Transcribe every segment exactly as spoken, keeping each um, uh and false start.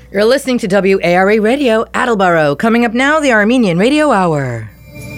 You're listening to W A R A Radio, Attleboro. Coming up now, the Armenian Radio Hour.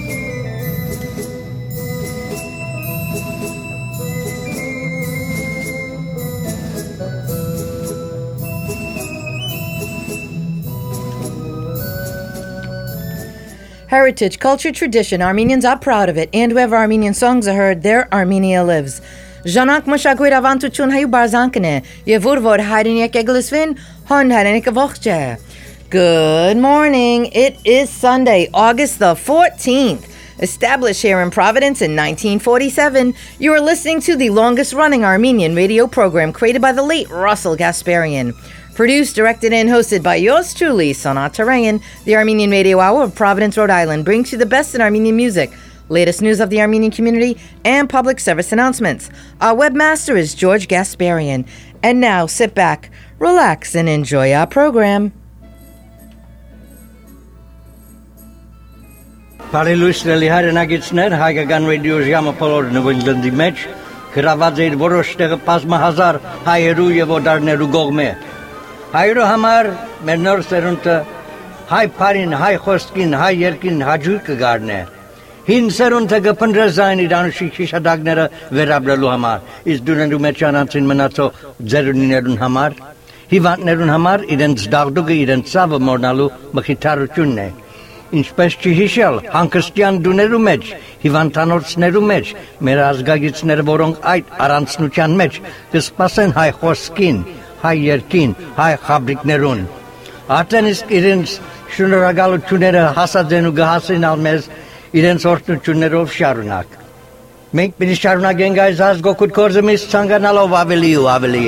Heritage, culture, tradition. Armenians are proud of it, and wherever Armenian songs are heard, there Armenia lives. Ժանանք մշակույր ավանդություն հայու բարձանքն է, եւ որ որ հայրենի եկեք լսվին, հոն հայրենիքը ողջ է. Good morning. It is Sunday, August the fourteenth. Established here in Providence in nineteen forty-seven, you are listening to the longest-running Armenian radio program created by the late Russell Gasparian. Produced, directed, and hosted by yours truly, Sanat Tarayan, the Armenian Radio Hour of Providence, Rhode Island, brings you the best in Armenian music, latest news of the Armenian community, and public service announcements. Our webmaster is George Gasparian. And now, sit back, relax, and enjoy our program. Բարելույսների հայրենագիցներ, հայկական ռադիո ժամը բոլոր նվիրդի մեջ գրաված էր որոշ տեղը բազմահազար հայերու եւ օտարներու կողմէ։ Հայրո համար մեր նոր սերունդը հայ բարին, հայ խոսքին, հայ երկին հաջող կգարնե։ Հին սերունդը կփնտրզային իր անուշիկ հիշադակները վերաբերելու համար, իսկ դուրներու մեջ անցին մնացող ձերունիներուն համար, հիվանդներուն համար իրենց դաղդուկը, իրենց ցավը մոռնալու մխիթարությունն է։ Ինչպես չհիշել հանգստյան դուներու մեջ, հիվանդանոցներու մեջ, մեր ազգագիցները, որոնք այդ առանցնության մեջ կսպասեն հայ խոսքին, հայ երկին, հայ խաբրիկներուն։ Արդեն իսկ իրենց շնորհակալությունները հասած են ու կհասնեն մեզ իրենց օրհնություններով շարունակ։ Մենք պիտի շարունակենք այս ազգօգուտ գործը մեզ ցանկանալով ավելի ու ավելի։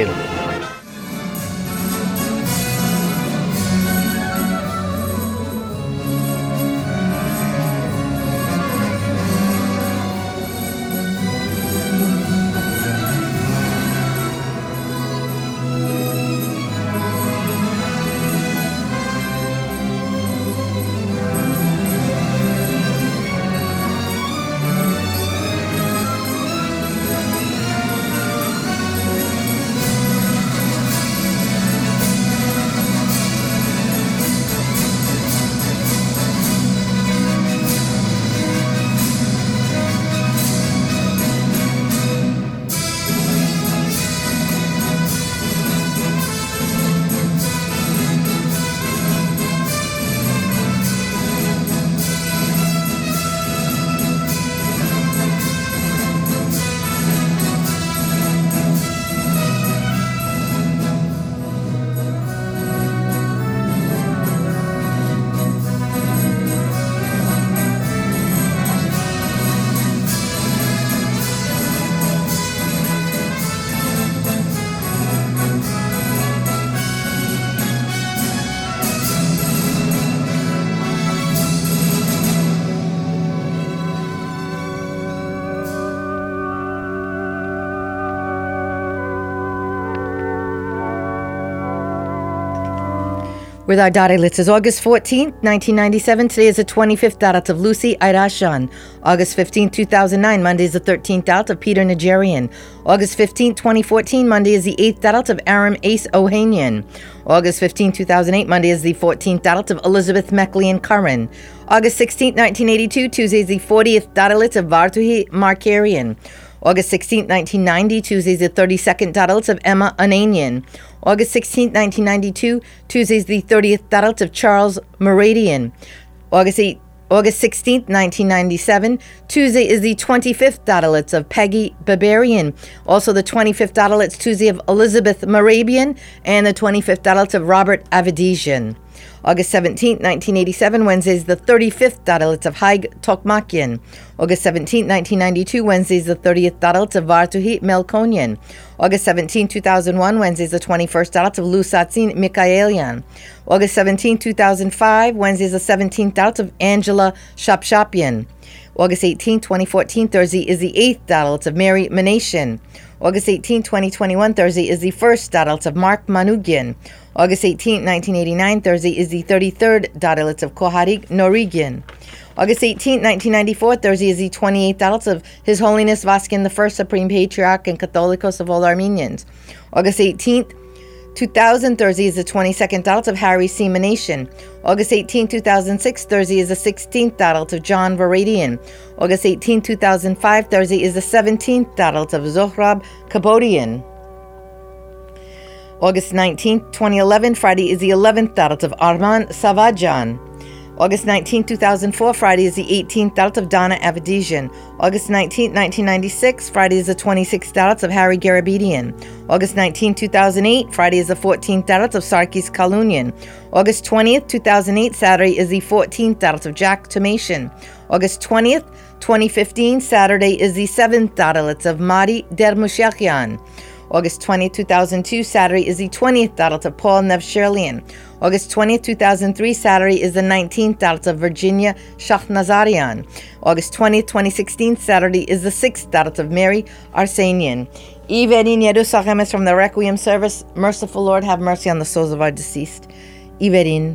With our Darilitz is August fourteenth, nineteen ninety-seven. Today is the twenty-fifth Darat of Lucy Airashan. August fifteenth, two thousand nine. Monday is the thirteenth Darat of Peter Nigerian. August fifteenth, twenty fourteen. Monday is the eighth Darat of Aram Ace Ohanian. August fifteenth, two thousand eight. Monday is the fourteenth Darat of Elizabeth Meclean Curran. August sixteenth, nineteen eighty-two. Tuesday is the fortieth Darilitz of Vartuhi Markarian. August sixteenth, nineteen ninety. Tuesday is the thirty-second Darilitz of Emma Ananian. August sixteenth, nineteen ninety-two. Tuesday is the thirtieth Darilitz of Charles Meridian. August eighth, August sixteenth, nineteen ninety-seven. Tuesday is the twenty-fifth Darilitz of Peggy Barbarian. Also the twenty-fifth Darilitz Tuesday of Elizabeth Morabian. And the twenty-fifth Darilitz of Robert Avedisian. August seventeenth, nineteen eighty-seven. Wednesday is the thirty-fifth Darilitz of Haig Tokmakian. August seventeenth, nineteen ninety-two. Wednesday is the thirtieth Darilitz of Vartuhi Melkonian. August seventeenth, two thousand one. Wednesday is the twenty-first Darilitz of Lusatzin Mikaelian. August seventeenth, two thousand five. Wednesday is the seventeenth Darilitz of Angela Shapshapian. August eighteenth, twenty fourteen. Thursday is the eighth Darilitz of Mary Manatian. August eighteenth, twenty twenty-one. Thursday is the first Darilitz of Mark Manugian. August eighteenth, nineteen eighty-nine. Thursday is the thirty-third Darilitz of Koharik Norigian. August eighteenth, nineteen ninety-four. Thursday is the twenty-eighth Darilitz of His Holiness Vascan the First, Supreme Patriarch and Catholicos of all Armenians. August eighteenth, two thousand, Thursday is the twenty-second adult of Harry Seamanation. August eighteenth, two thousand six, Thursday is the sixteenth adult of John Varadian. August eighteenth, two thousand five, Thursday is the seventeenth adult of Zohrab Kabodian. August nineteenth, twenty eleven, Friday is the eleventh adult of Arman Savajan. August nineteenth, two thousand four, Friday is the eighteenth adult of Donna Avedian. August nineteenth, nineteen ninety-six, Friday is the twenty-sixth adult of Harry Garabedian. August nineteenth, two thousand eight, Friday is the fourteenth adult of Sarkis Kalunian. August twentieth, two thousand eight, Saturday is the fourteenth adult of Jack Tomation. August twentieth, twenty fifteen, Saturday is the seventh adult of Mari Dermushakian. August twentieth, two thousand two, Saturday is the twentieth adult of Paul Nevsherlian. August twentieth, two thousand three, Saturday is the nineteenth adult of Virginia Shachnazarian. August twentieth, twenty sixteen, Saturday is the sixth adult of Mary Arsenian. Iverin Yerusachem is from the Requiem service. Merciful Lord, have mercy on the souls of our deceased. Iverin.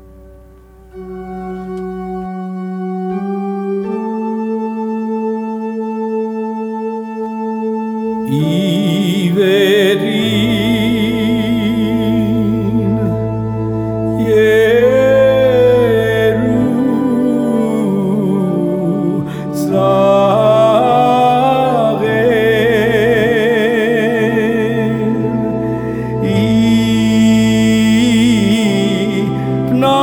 Iverin Yerusachem Ipna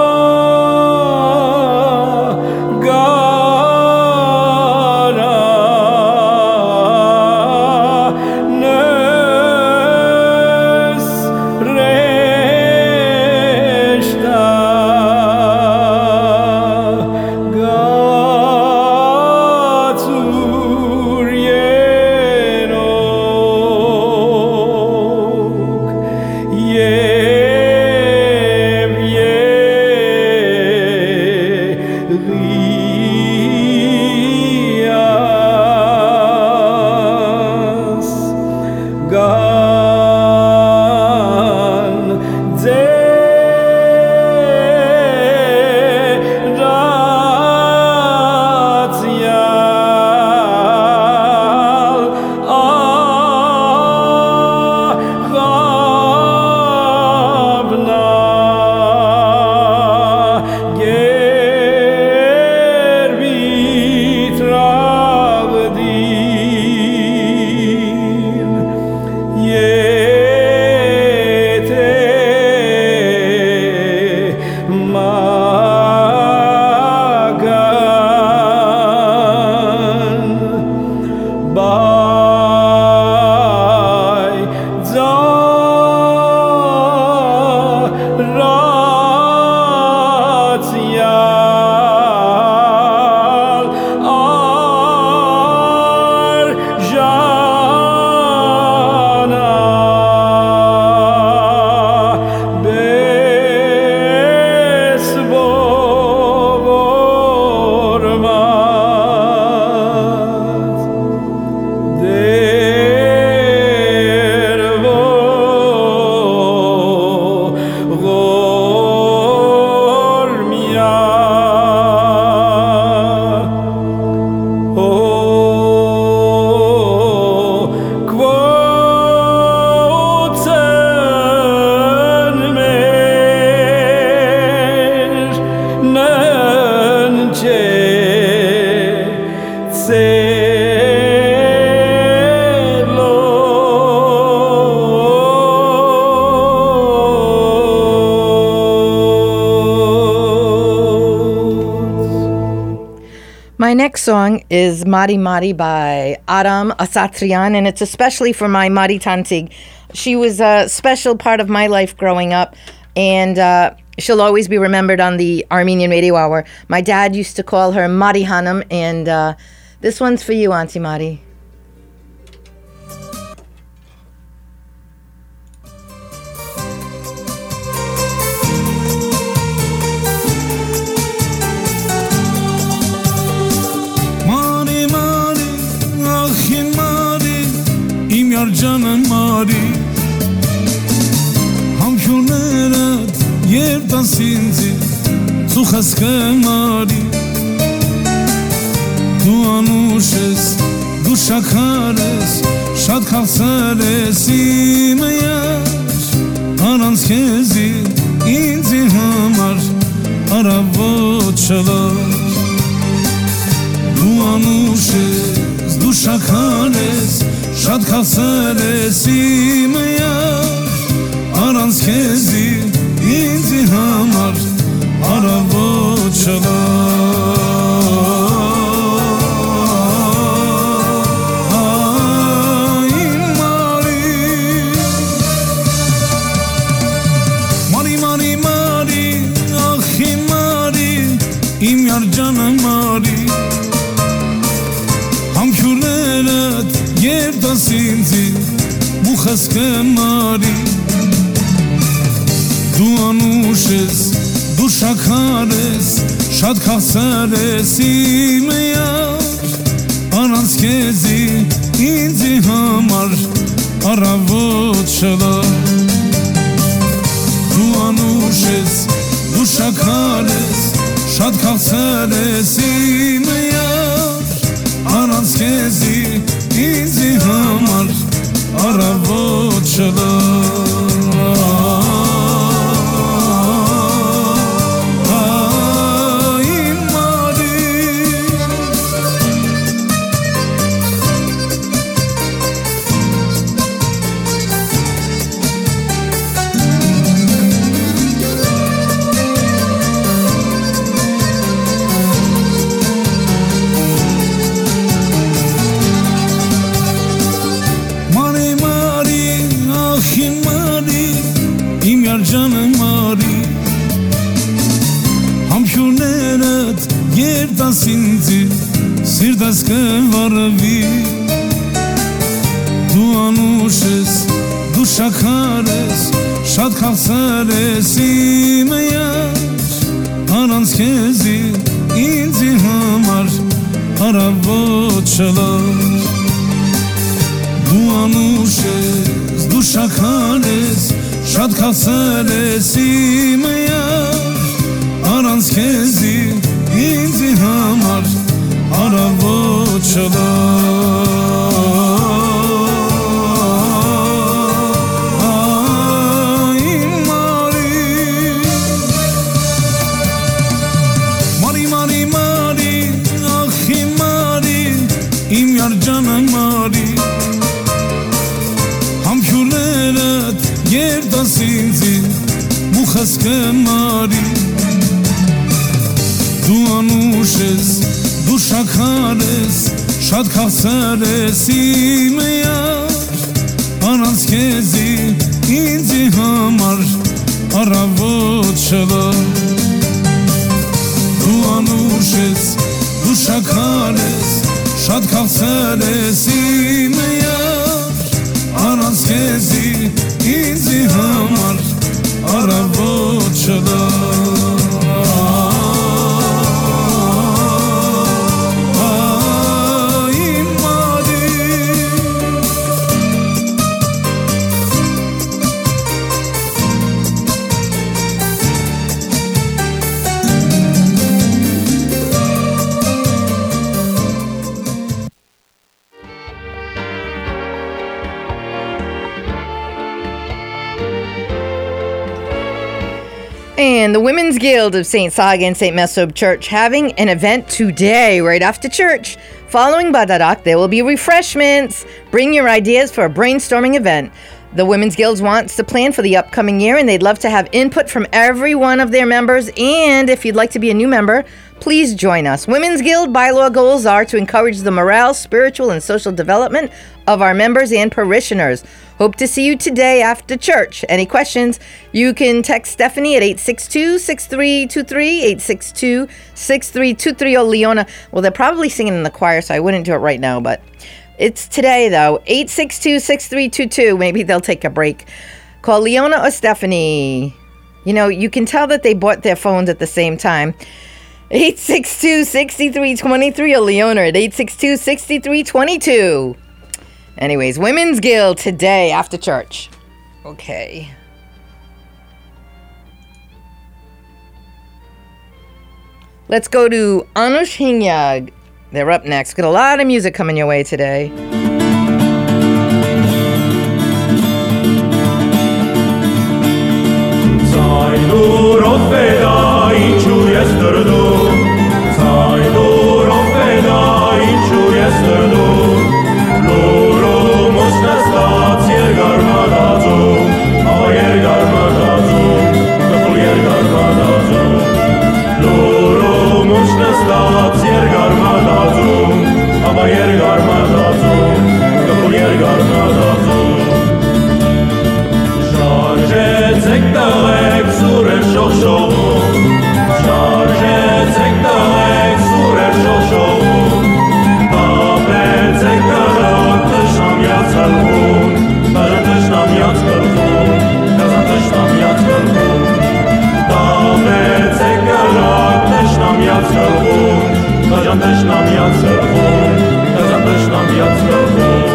My next song is Mari Mari by Aram Asatrian, and it's especially for my Mari Tantig. She was a special part of my life growing up, and uh, she'll always be remembered on the Armenian Radio Hour. My dad used to call her Mari Hanum, and uh, this one's for you, Auntie Mari. Ջանան մարի համշուներդ երբ տասինձի ծուխասկը մարի դու անուշ ես դու շաքար ես շատ քաղցր ես իմը յար Առանց քեզի ինձի համար առավոտ չլար Դու անուշ ես, դու շաքար ես, շատ քասեր ես իմ յար Առանց քեզի ինձի համար առավոտ չլար Իմ յարջանը մարի Համքյուրներըտ երդաս ինձի Բուխս կմարի Դու անուշ ես, դու շաքար ես Շատ քասար ես իմ յար Առանց քեզի ինձի համար առավոտ չլար Դու անուշ ես, դու շաքար ես Շատ քասեր ես իմ յար Առանց քեզի ինձի համար առավոտ չլար Իմ մարի Ջանը մարի Համքյուրներըտ երդաս ինձի Սիրտս կվարվի Դու անուշ ես, դու շաքար ես Շատ քասեր ես իմ յար Առանց քեզի ինձի համար առավոտ չլար Դու անուշ ես, դու շաքար ես Շատ քասեր ես իմ յար Առանց քեզի ինձի համար առավոտ չլար Իմ մարի Մարի, մարի, մարի, ախի մարի Իմ յարջանը մարի Համքյուրներըտ երդաս ինձի բուխս կմարի Դու անուշ ես, դու շաքար ես Շատ քասեր ես իմ յար Առանց քեզի ինձի համար առավոտ չլար Դու անուշ ես, դու շաքար ես Շատ քասեր ես իմ յար Առանց քեզի ինձի համար առավոտ չլար Իմ մարի And the Women's Guild of Saint Saga and Saint Mesob Church having an event today, right after church. Following Badarak, there will be refreshments. Bring your ideas for a brainstorming event. The Women's Guild wants to plan for the upcoming year, and they'd love to have input from every one of their members. And if you'd like to be a new member, please join us. Women's Guild bylaw goals are to encourage the morale, spiritual, and social development of our members and parishioners. Hope to see you today after church. Any questions? You can text Stephanie at eight six two, six three two three, eight six two, six three two three, or Leona. Well, they're probably singing in the choir, so I wouldn't do it right now, but it's today, though. eight six two, six three two two. Maybe they'll take a break. Call Leona or Stephanie. You know, you can tell that they bought their phones at the same time. eight six two, six three two three, or Leona at eight six two, six three two two. Anyways, Women's Guild today after church. Okay. Let's go to Anush Hinyag. They're up next. Got a lot of music coming your way today. Zajdur ofeda inču jesterdu, Zajdur ofeda inču jesterdu, Loro mošna stac jergar madazu, a jergar madazu, kapul jergar madazu. Loro mošna stac jergar madazu, a jergar madazu, kapul jergar madazu. Charge zektarek surer shoshov, Charge zektarek surer shoshov, Babet zektarak teshnam yatzalvun, Kazan teshnam yatzalvun, Kazan teshnam yatzalvun, Babet zektarak teshnam yatzalvun, Kazan teshnam yatzalvun, Kazan teshnam yatzalvun.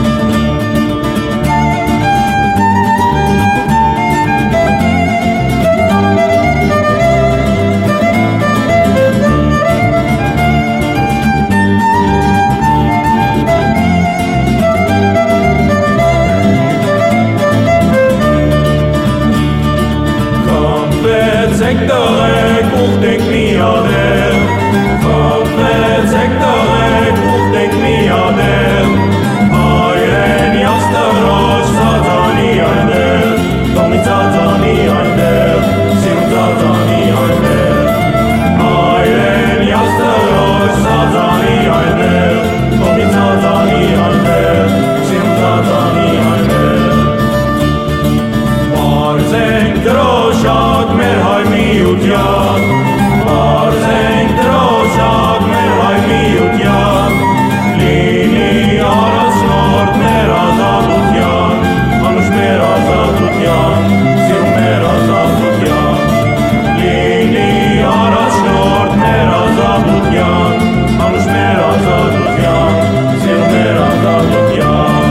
Zektarek uchtek miader, Kampet zektarek uchtek miader, Ayren yastarosh zazani ayder, Tomi zazani ayder, Sirum zazani ayder, Ayren yastarosh zazani ayder, Tomi zazani ayder, Sirum zazani ayder. Barzenk droshak merhay miutyat, Barzenk droshak merhay miutyat, Lini arasnort merazadutyan, Anush merazadutyan, Sirum merazadutyan, Lini arasnort merazadutyan, Anush merazadutyan, Sirum merazadutyan.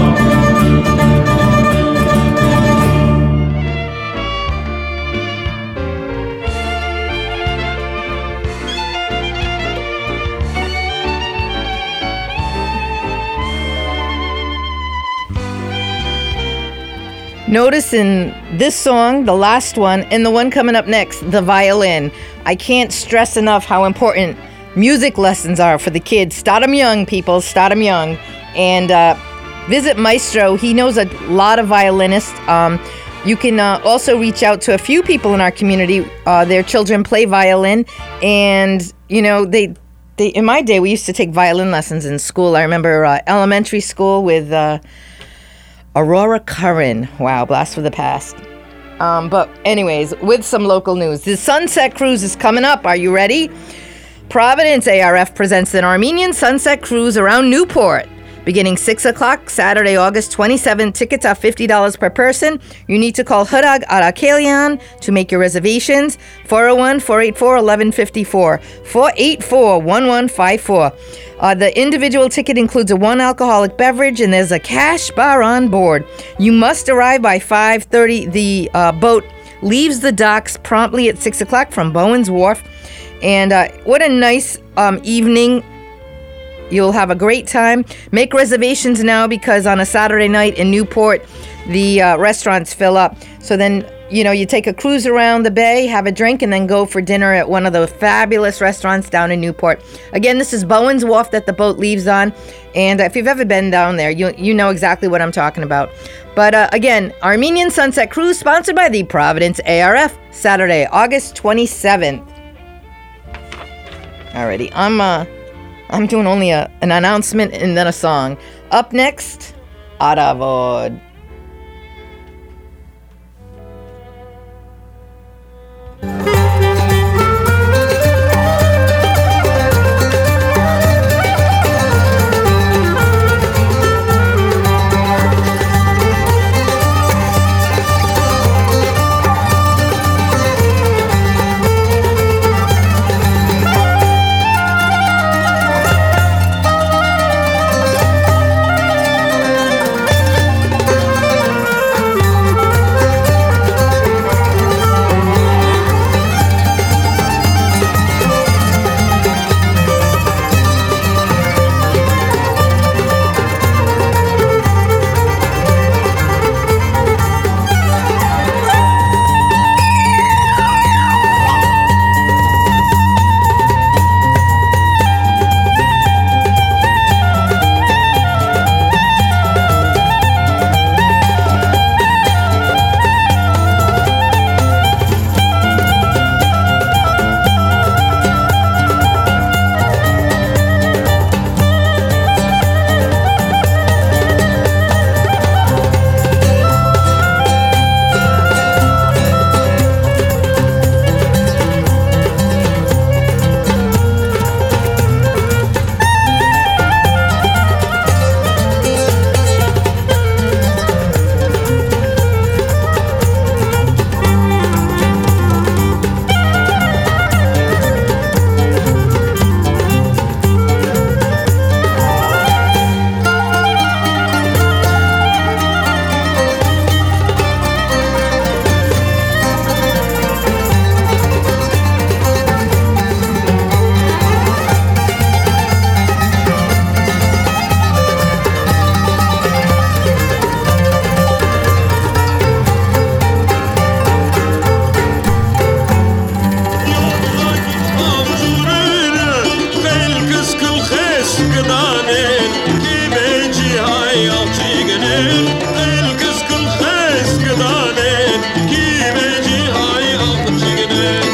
Notice in this song, the last one, and the one coming up next, the violin. I can't stress enough how important music lessons are for the kids. Start them young, people. Start them young. And uh, visit Maestro. He knows a lot of violinists. Um, you can uh, also reach out to a few people in our community. Uh, their children play violin. And, you know, they... They, in my day, we used to take violin lessons in school. I remember uh, elementary school with... Uh, Aurora Curran. Wow, blast for the past. Um, but anyways, with some local news. The Sunset Cruise is coming up. Are you ready? Providence A R F presents an Armenian Sunset Cruise around Newport. Beginning six o'clock, Saturday, August twenty-seventh. Tickets are fifty dollars per person. You need to call Hudag Arakelian to make your reservations. four oh one, four eight four, one one five four. four eight four, one one five four. Uh, the individual ticket includes a one alcoholic beverage, and there's a cash bar on board. You must arrive by five thirty. The uh, boat leaves the docks promptly at six o'clock from Bowen's Wharf. And uh, what a nice um, evening. You'll have a great time. Make reservations now, because on a Saturday night in Newport, the uh, restaurants fill up. So then, you know, you take a cruise around the bay, have a drink, and then go for dinner at one of the fabulous restaurants down in Newport. Again, this is Bowen's Wharf that the boat leaves on. And if you've ever been down there, you you know exactly what I'm talking about. But uh, again, Armenian Sunset Cruise, sponsored by the Providence A R F, Saturday, August twenty-seventh. Alrighty, I'm... uh. I'm doing only a, an announcement and then a song. Up next, Aravod. gdanen kibeji hay alçigenen el kıskın xes gdanen kibeji hay alçigenen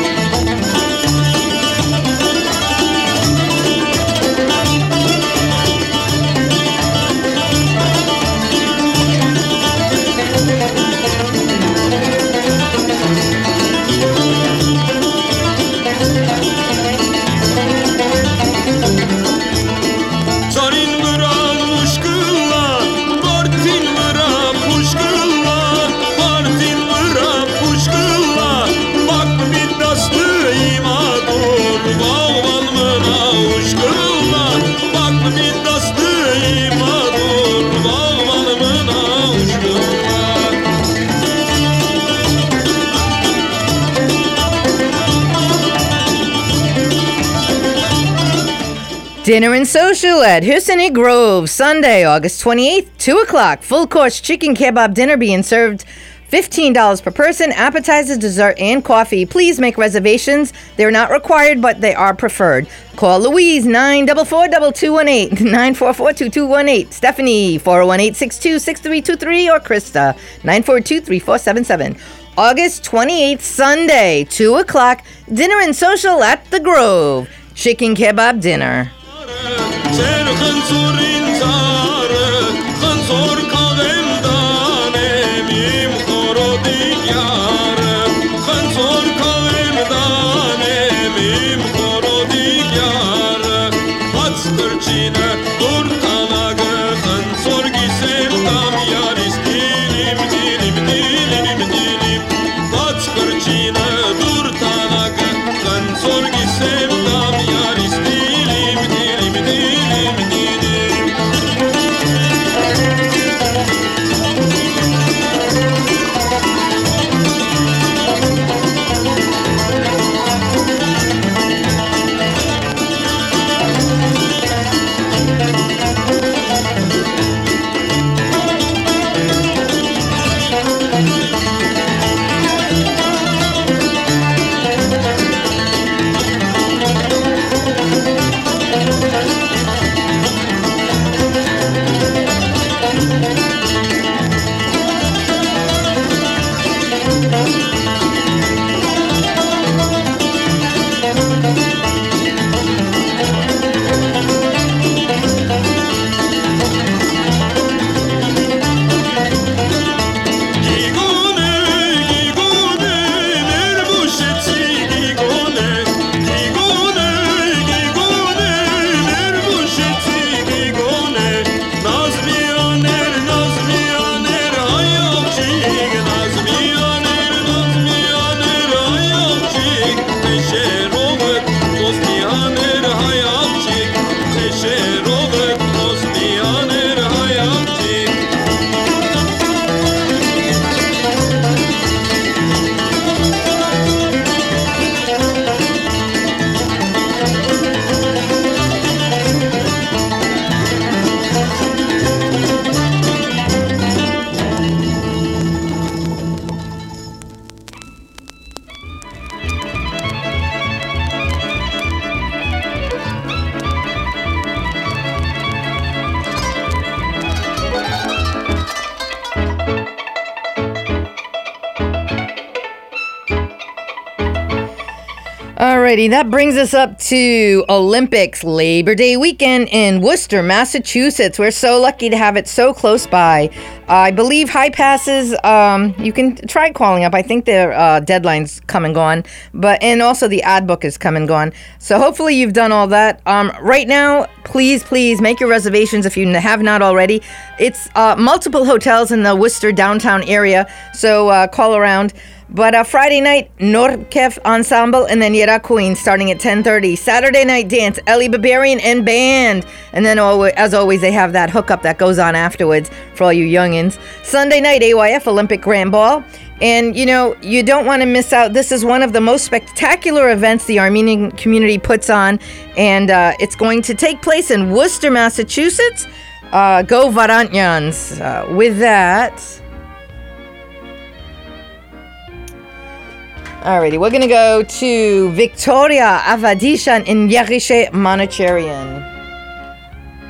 Dinner and social at Husseini Grove, Sunday, August twenty-eighth, two o'clock. Full course chicken kebab dinner being served fifteen dollars per person, appetizers, dessert, and coffee. Please make reservations. They're not required, but they are preferred. Call Louise, nine four four, two two one eight, nine four four, two two one eight. Stephanie, four oh one, eight six two, six three two three, or Krista, nine four two, three four seven seven. August twenty-eighth, Sunday, two o'clock. Dinner and social at the Grove. Chicken kebab dinner. Sen khansurin zare khansur kavem danem im khorodik yar khansur kavem danem im khorodik yar hatskirchina durtalag khansur gisem tam yar istilim dilim dilim dilim hatskirchina durtalag khansur gisem tam yar istilim dilim dilim dilim Alrighty, that brings us up to Olympics Labor Day weekend in Worcester, Massachusetts. We're so lucky to have it so close by. Uh, I believe high passes, um, you can try calling up. I think their uh, deadline's come and gone, but and also the ad book is come and gone. So hopefully you've done all that. Um, right now, please, please make your reservations if you have not already. It's uh, multiple hotels in the Worcester downtown area, so uh, call around. But uh, Friday night, Norkef Ensemble and then Yera Queen starting at ten thirty. Saturday night dance, Ellie Barbarian and band. And then always, as always, they have that hookup that goes on afterwards for all you youngins. Sunday night, A Y F Olympic Grand Ball. And, you know, you don't want to miss out. This is one of the most spectacular events the Armenian community puts on. And uh, it's going to take place in Worcester, Massachusetts. Uh, go Varantnyans. Uh, with that... Alrighty, we're gonna go to Victoria Avadishan in Yerishe Monacherian.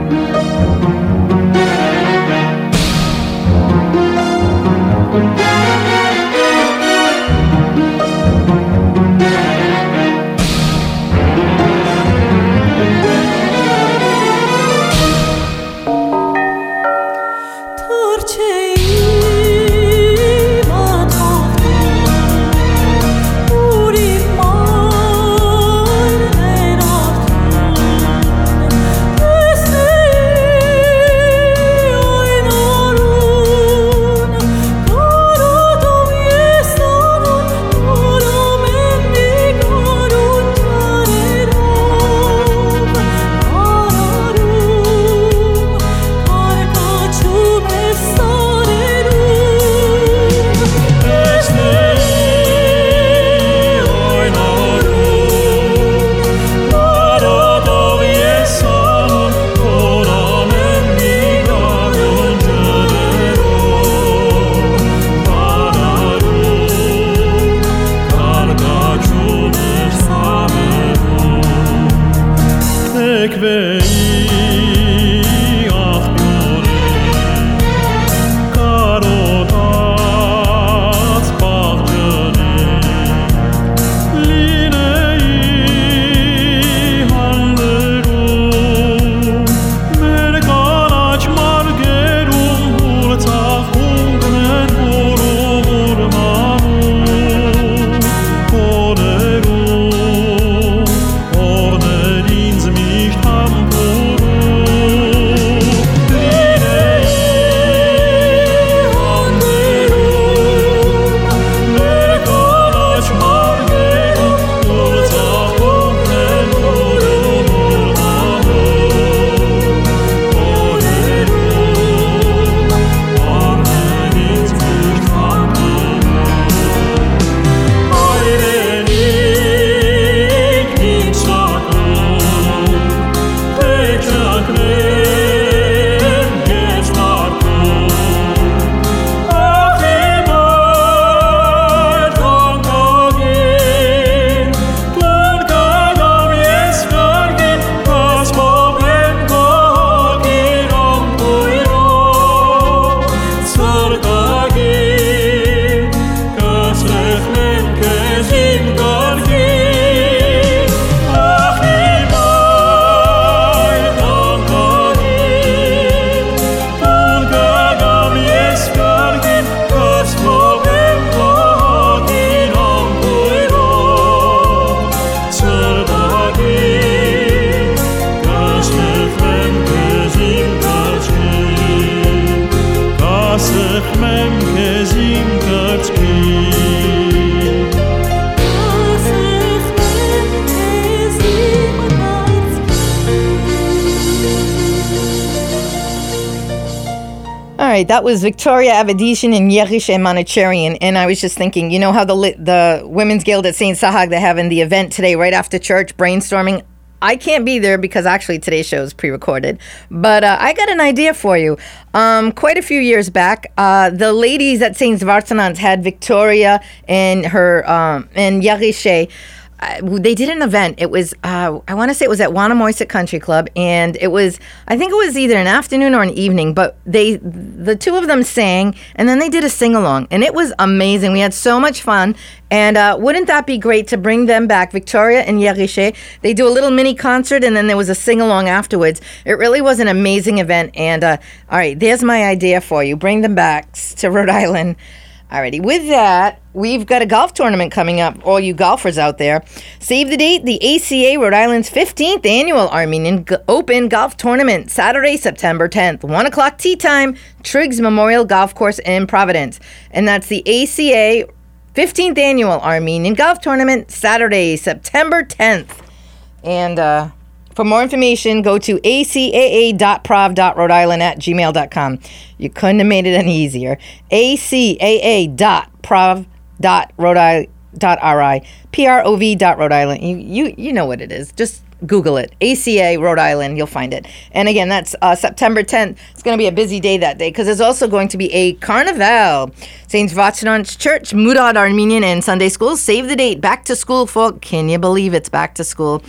That was Victoria Avadishan and Yerishe Manicherian. And I was just thinking, you know how the the Women's Guild at Saint Sahag, they're having the event today right after church, brainstorming. I can't be there because actually today's show is pre-recorded. But uh, I got an idea for you. Um, quite a few years back, uh, the ladies at Saint Zvartanans had Victoria and her um, and Yerishe. Uh, they did an event. It was, uh, I want to say it was at Wanamoyset Country Club, and it was, I think it was either an afternoon or an evening, but they, the two of them sang, and then they did a sing-along, and it was amazing. We had so much fun, and uh, wouldn't that be great to bring them back, Victoria and Yerishe? They do a little mini concert, and then there was a sing-along afterwards. It really was an amazing event, and uh, all right, there's my idea for you. Bring them back to Rhode Island. Alrighty, with that, we've got a golf tournament coming up, all you golfers out there. Save the date, the A C A Rhode Island's fifteenth Annual Armenian Open Golf Tournament, Saturday, September tenth, one o'clock tee time, Triggs Memorial Golf Course in Providence. And that's the A C A fifteenth Annual Armenian Golf Tournament, Saturday, September tenth. And uh, for more information, go to a c a a dot prov dot rhode island at gmail dot com. You couldn't have made it any easier. a c a a dot prov dot rhode island dot r i p r o v dot Rhode Island. You you you know what it is. Just Google it. A C A Rhode Island. You'll find it. And again, that's uh, September tenth. It's going to be a busy day that day because there's also going to be a carnival. Saint Zvartanans Church, Murad Armenian and Sunday Schools. Save the date. Back to school, folk. Can you believe it's back to school?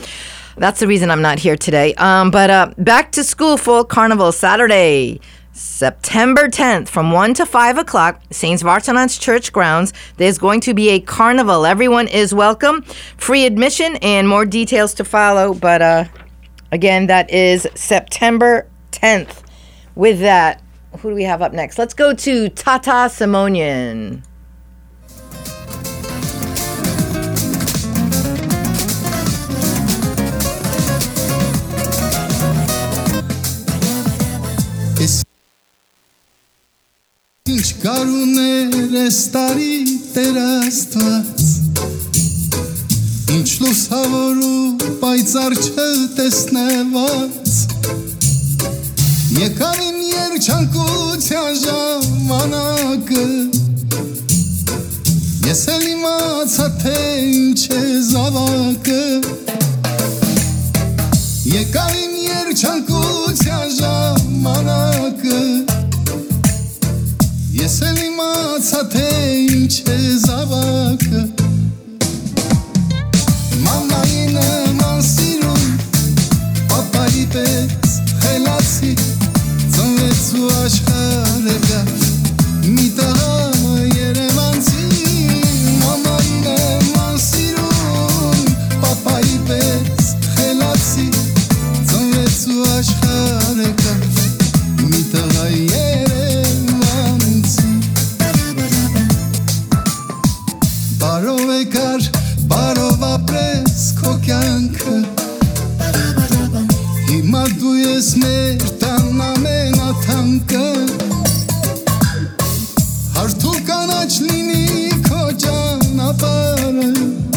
That's the reason I'm not here today. Um, but uh, back to school fall carnival Saturday, September tenth from one to five o'clock, Saint Vartanant's Church grounds. There's going to be a carnival. Everyone is welcome. Free admission and more details to follow. But uh, again, that is September tenth. With that, who do we have up next? Let's go to Tata Simonian. Ինչ գարուներ ես տարի Տեր Աստված Ինչ լուսավոր ու պայծառ չտեսնված Եկավ իմ երջանկության ժամանակը Ես էլ իմացա թե ինչ է զավակը Եկավ իմ երջանկության ժամանակը Ես էլ իմացա թե ինչ է զավակը Մամայի նման սիրուն Պապայի պես խելացի Ծնվեց ու աշխարհը գա Մի տղա երևանցի Մամայի նման սիրուն Պապայի պես խելացի Ծնվեց ու աշխարհը գա Մի տղա երևանցի Բարով եկար, բարով ապրես քո կյանքը Հիմա դու ես մեր տան ամենաթանկը Հարթու կանաչ լինի քո ճանապարհը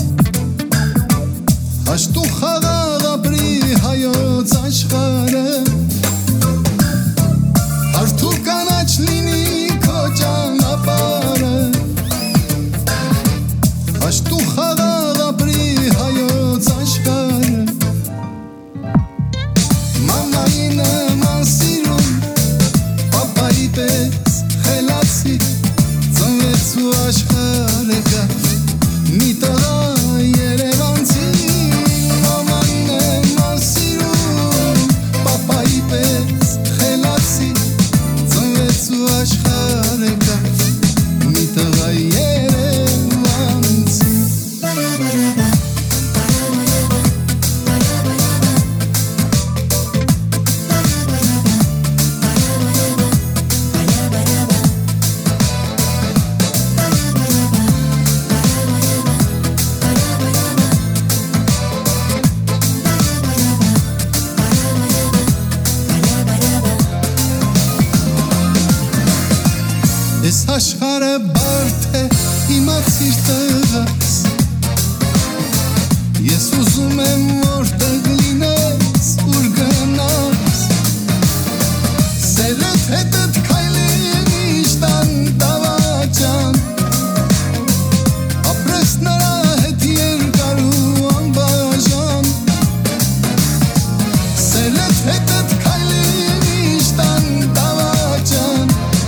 Հաշտու խաղաղ ապրի հայոց աշխարհը Հարթու կանաչ լինի քո ճանապարհը Աշտու խաղաղ ապրի հայոց աշխարհը Մամայի նման սիրուն Պապայի պես խելացի Ծնվեց ու աշխարհը գա Մի տղա երևանցի Մամայի նման սիրուն Պապայի պես խելացի Ծնվեց ու աշխարհը գա Մի տղա երևանցի Ես աշխարհը բարդ է իմացիր տղաս Ես ուզում եմ որտեղ լինես ուր գնաս Սերդ հետդ քայլի միշտ անտավաճան Ապրես նրա հետ երկար ու անբաժան Սերդ հետդ քայլի միշտ անտավաճան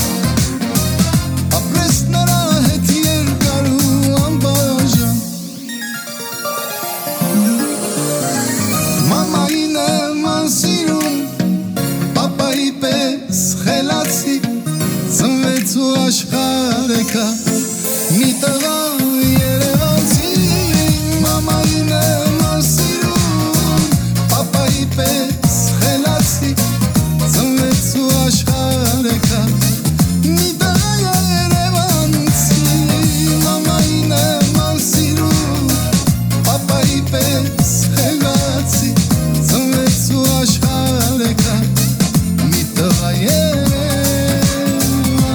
Նրա հետ երկար ու անբաժան Մամայի նման սիրուն Պապայի պես խելացի Ծնվեց ու աշխարհը գա Մի տղա երևանցի Մամայի նման սիրուն Պապայի պես խելացի Ծնվեց ու աշխարհը գա Մի տղա Մամայի նման սիրուն Պապայի պես խելացի Ծնվեց ու աշխարհը գա Մի տղա երևանցի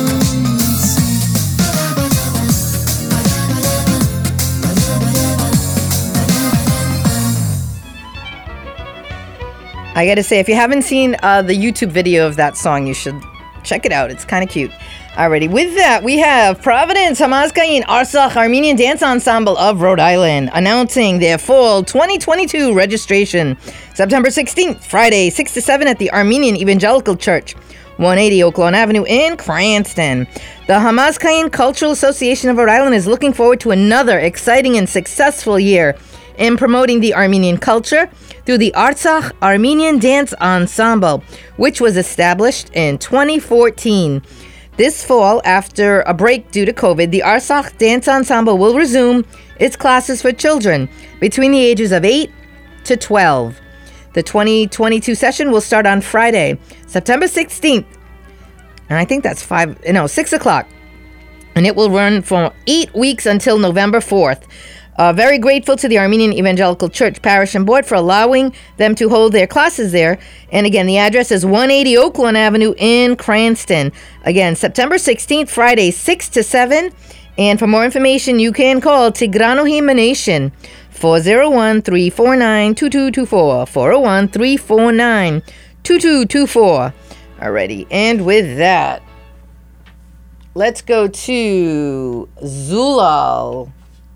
I gotta say, if you haven't seen uh, the YouTube video of that song, you should check it out. It's kind of cute. Alrighty, with that, we have Providence Hamazkayin Arsakh Armenian Dance Ensemble of Rhode Island announcing their fall twenty twenty-two registration. September sixteenth, Friday, six to seven at the Armenian Evangelical Church, one eighty Oak Lawn Avenue in Cranston. The Hamazkayin Cultural Association of Rhode Island is looking forward to another exciting and successful year in promoting the Armenian culture through the Artsakh Armenian Dance Ensemble, which was established in twenty fourteen. This fall, after a break due to COVID, the Artsakh Dance Ensemble will resume its classes for children between the ages of eight to twelve. The twenty twenty-two session will start on Friday, September sixteenth, and I think that's five, no, six o'clock, and it will run for eight weeks until November fourth. Uh, very grateful to the Armenian Evangelical Church Parish and Board for allowing them to hold their classes there. And again, the address is one eighty Oaklawn Avenue in Cranston. Again, September sixteenth, Friday, six to seven. And for more information, you can call Tigrano Himanation, four oh one, three four nine, two two two four, four oh one, three four nine, two two two four. Alrighty, and with that, let's go to Zulal.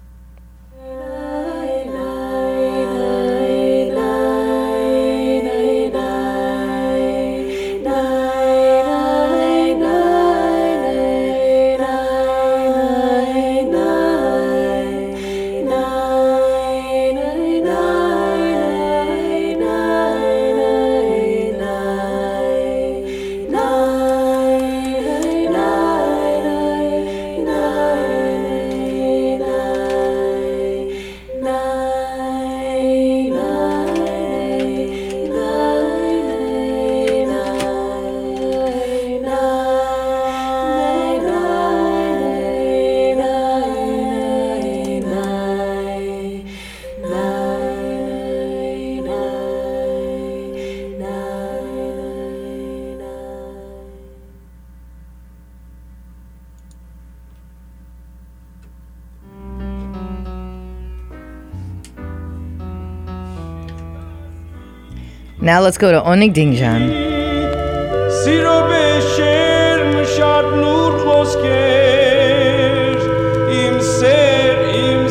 Now let's go to Onig Dingjan. Siro besher mshad nur khosker im ser im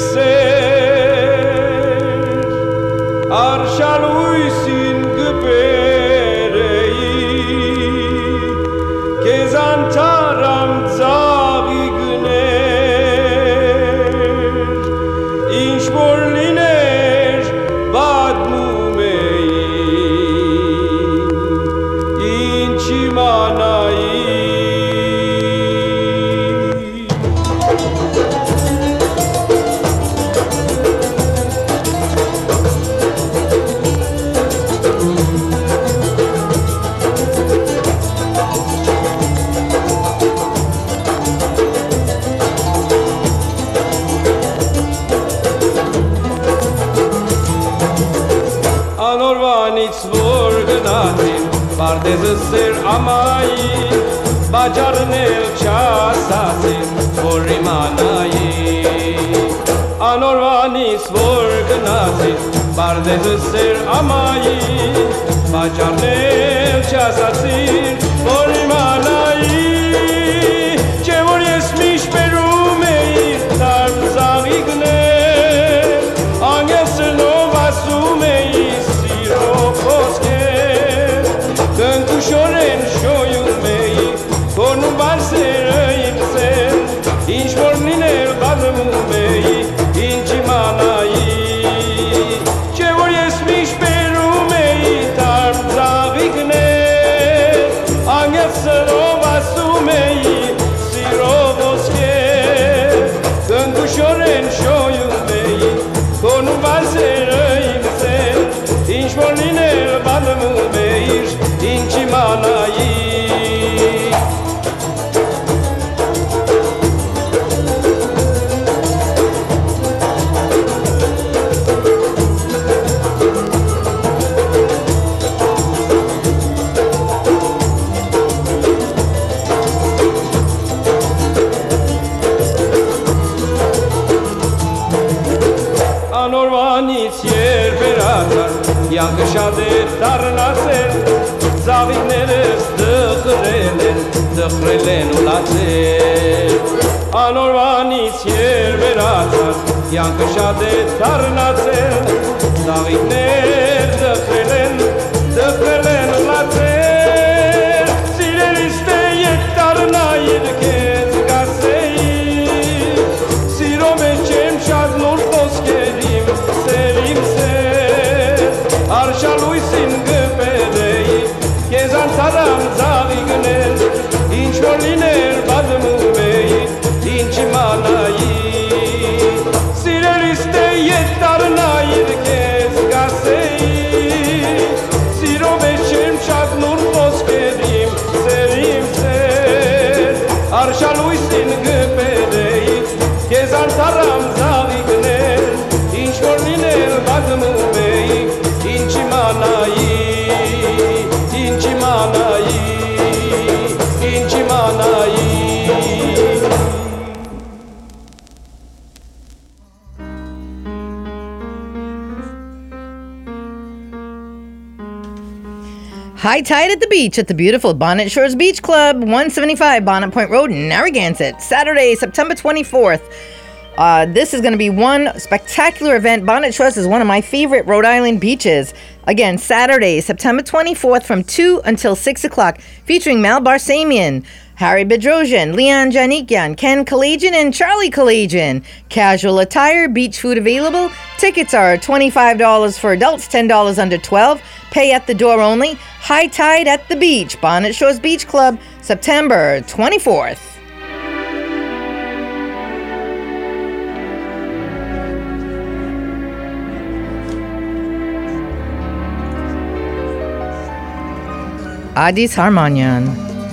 ser arshaluy sin geberei kezantaram zavigner inch borliner badmu Ser amai bajarnel chasasin forimanai anorvani svorgnasin bardes ser amai bajarnel chasasin forimanai chevories mish perumei tarm zagigne angels no vasumei siro koske Shoren shoyu mei kon barser imsen inch morniner badmu mei inch manai chevories mish peru mei tar zavigne angesro vasu mei siro voske kon shoren shoyu mei kon barser imsen inch morniner badmu mei inchi manai anorvani sier beratar yang shade tarnaser Zavigneres dăchrelen, dăchrelen ulațer Anorvani sier berațar, iancă șade tarnațer Zavigner dăchrelen, dăchrelen ulațer Sireliste e tarnaid kez gasei Sirome cem șad nur foskerim seri High Tide at the Beach at the beautiful Bonnet Shores Beach Club, one seventy-five Bonnet Point Road, Narragansett, Saturday, September twenty-fourth. Uh, this is going to be one spectacular event. Bonnet Shores is one of my favorite Rhode Island beaches. Again, Saturday, September twenty-fourth from two until six o'clock, featuring Mal Barsamian, Harry Bedrosian, Leon Janikian, Ken Kalajian, and Charlie Kalajian. Casual attire, beach food available. Tickets are twenty-five dollars for adults, ten dollars under twelve. Pay at the door only. High Tide at the Beach, Bonnet Shores Beach Club, September twenty-fourth. Adis Harmonian.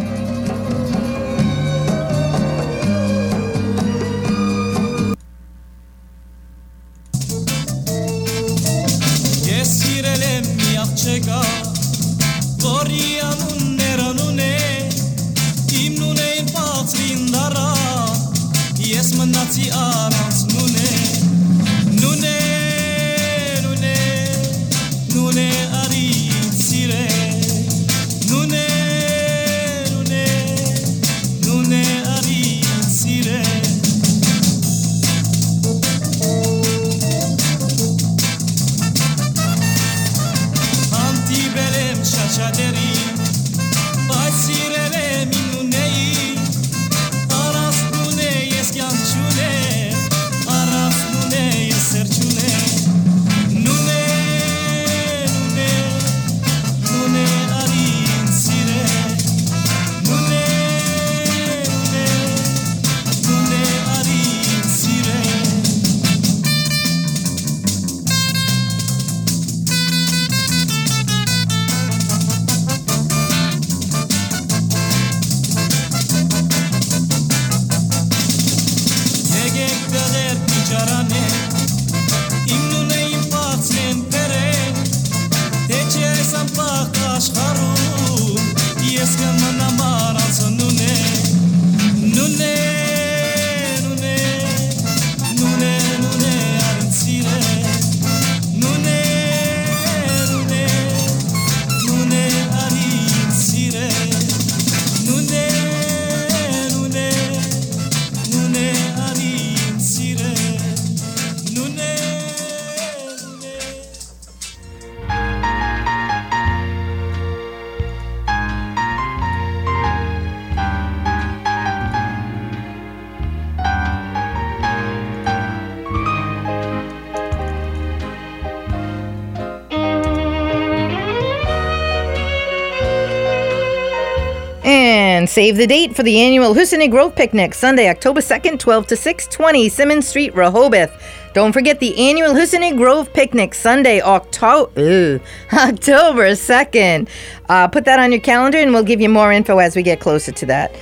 And save the date for the annual Hussein Grove Picnic, Sunday, October second, twelve to six twenty, Simmons Street, Rehoboth. Don't forget the annual Hussein Grove Picnic, Sunday, Octo- October second. Uh, put that on your calendar and we'll give you more info as we get closer to that.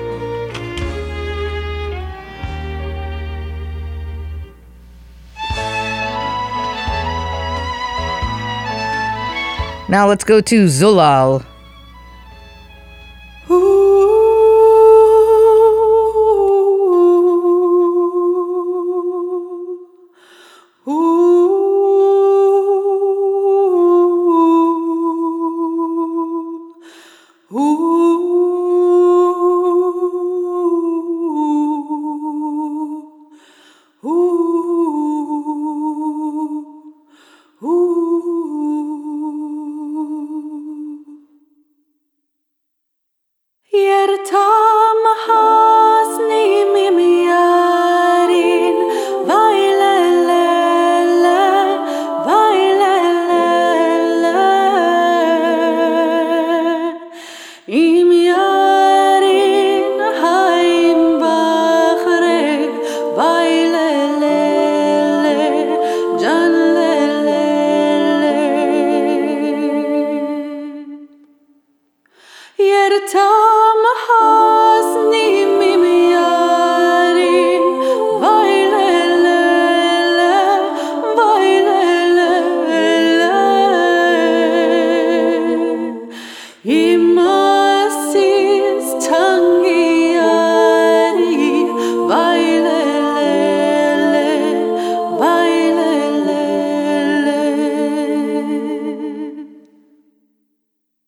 Now let's go to Zulal.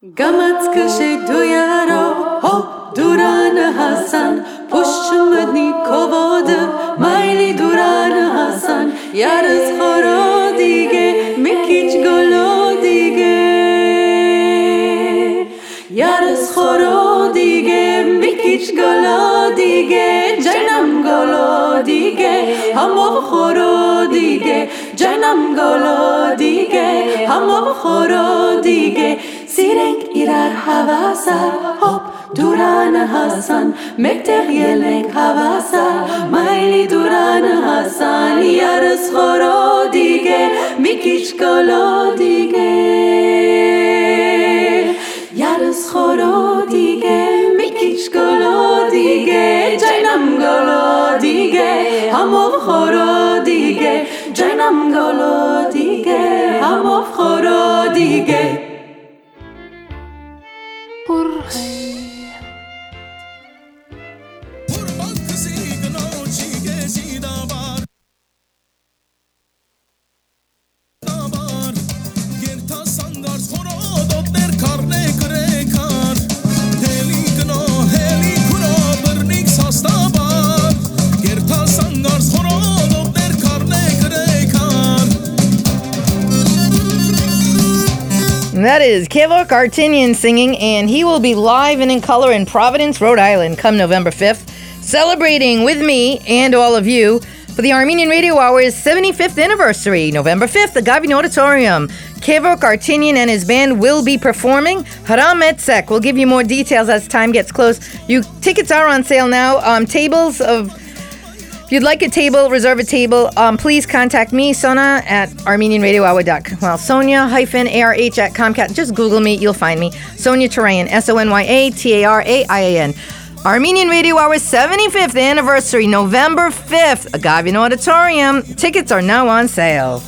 Gamats kashe duyaro hop duran Hasan pushmudni kovod maili duran Hasan yarız khoro dige mikich golo dige yarız khoro dige mikich golo dige janam golo dige hamov khoro dige janam golo dige hamov khoro dige Sirenk irar havasa, hop duran Hasan, mekter yelek havasa, maili duran Hasan, yarız khoro dige, mikish golo dige. Yarız khoro dige, mikish golo dige, jainam golo dige, hamov khoro dige, jainam golo dige, hamov khoro dige. That is Kevork Artinian singing, and he will be live and in color in Providence, Rhode Island, come November fifth, celebrating with me and all of you for the Armenian Radio Hour's seventy-fifth anniversary, November fifth, the Gavin Auditorium. Kevork Artinian and his band will be performing. Haram Etzek will give you more details as time gets close. You tickets are on sale now. Um, tables of If you'd like a table, reserve a table, um, please contact me, Sona, at armenian radio hour dot com. Well, Sonia hyphen A R H at Comcast. Just Google me, you'll find me. Sonia Tarayan, S O N Y A T A R A I A N. Armenian Radio Hour's seventy-fifth anniversary, November fifth, Agavian Auditorium. Tickets are now on sale.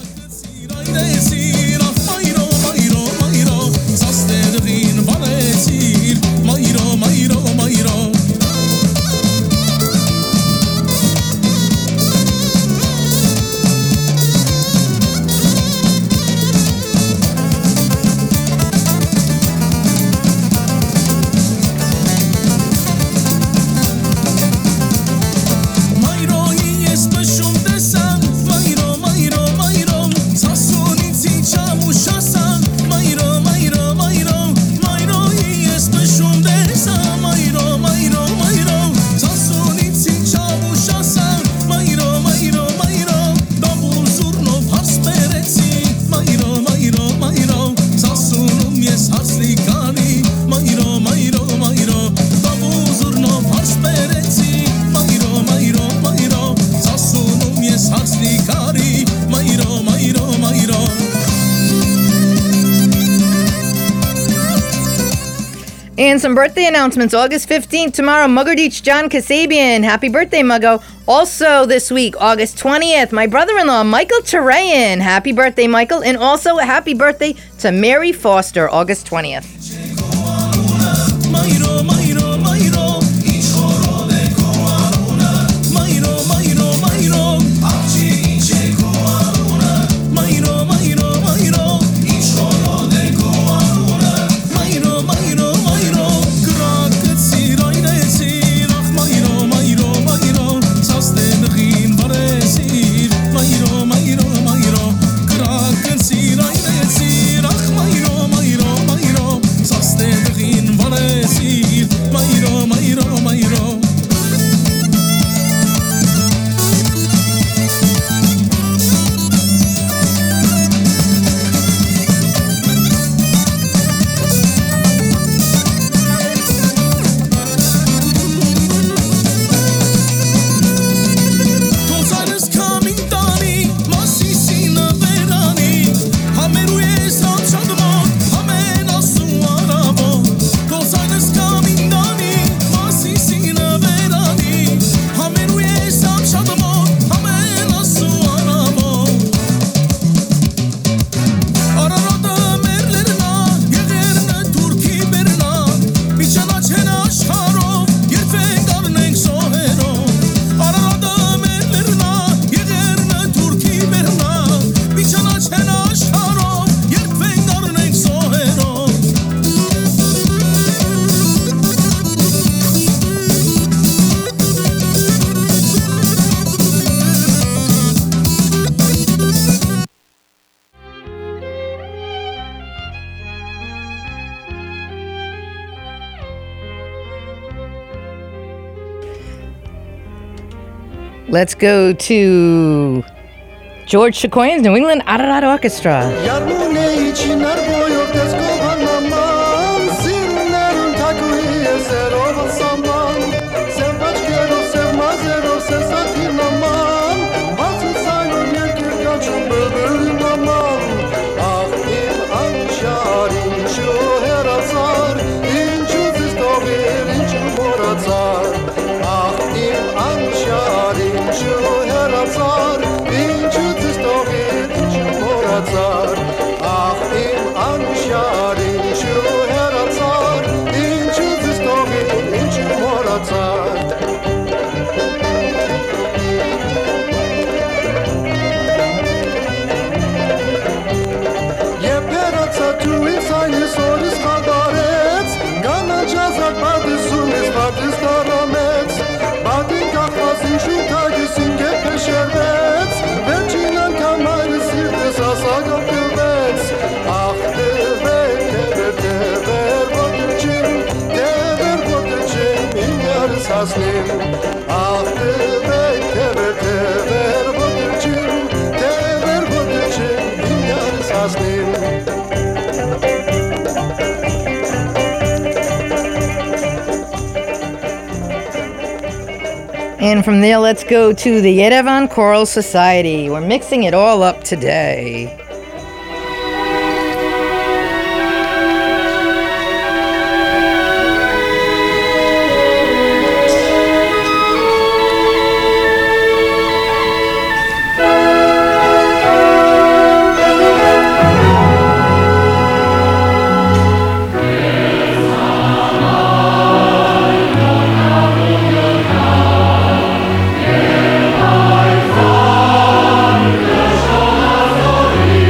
And some birthday announcements. August fifteenth, tomorrow, Mugardich John Kasabian. Happy birthday, Muggo. Also this week, August twentieth, my brother-in-law, Michael Tarayan. Happy birthday, Michael. And also a happy birthday to Mary Foster, August twentieth. Mayro, mayro, Let's go to George Chicoian's New England Ararat Orchestra. And from there, let's go to the Yerevan Choral Society. We're mixing it all up today. Sorry.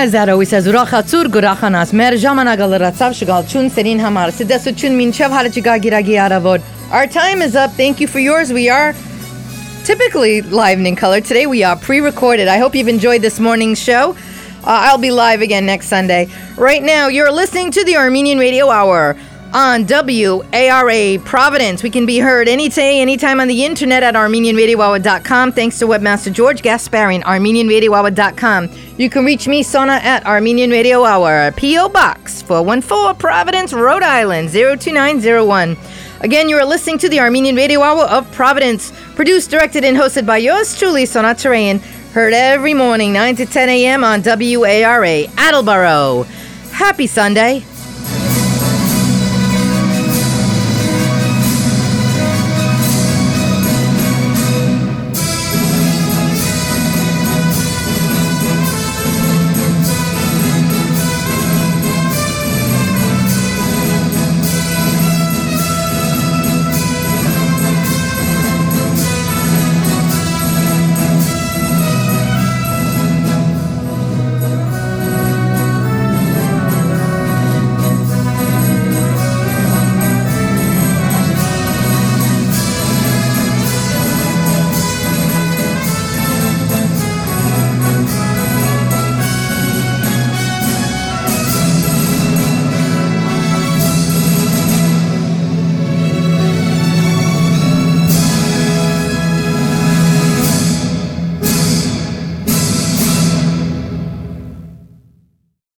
as that always says, Urachatzur Gurachanas, Mer Jamanagal Ratsav Shagal Chun Serin Hamar, Sidesu Chun Min Chev Harachigagiragi Aravod. Our time is up. Thank you for yours. We are typically live and in color. Today we are pre-recorded. I hope you've enjoyed this morning's show. Uh, I'll be live again next Sunday. Right now, you're listening to the Armenian Radio Hour on W A R A Providence. We can be heard any day, anytime on the internet at Armenian Radio Hour dot com. Thanks to Webmaster George Gasparian, Armenian Radio Hour dot com. You can reach me, Sona, at Armenian Radio Hour, P O Box four one four, Providence, Rhode Island, zero two nine zero one. Again, you are listening to the Armenian Radio Hour of Providence, produced, directed, and hosted by yours truly, Sona Tarayan. Heard every morning, nine to ten a.m. on W A R A, Attleboro. Happy Sunday.